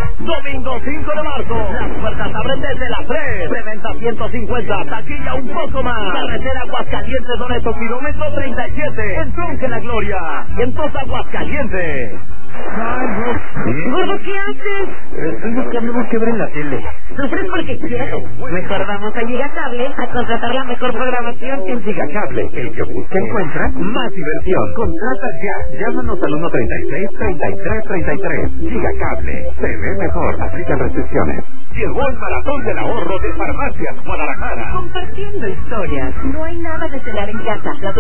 Domingo 5 de marzo, las puertas abren desde las 3. Preventa 150, taquilla un poco más. Carretera Aguascalientes Loreto, kilómetro 37. En Tronque La Gloria, y en Tosa Aguascalientes. Gordo, ¿qué haces? Estoy buscando algo que ver en la tele. Sufres porque quiero. Mejor vamos a Gigacable a contratar la mejor programación en Gigacable, el que busca encuentra más diversión. Contrata ya. Llámanos al 136-3333. Gigacable. Se ve mejor. Aplican restricciones. Llegó el maratón del ahorro de Farmacias Guadalajara. Compartiendo historias. No hay nada de cenar en casa.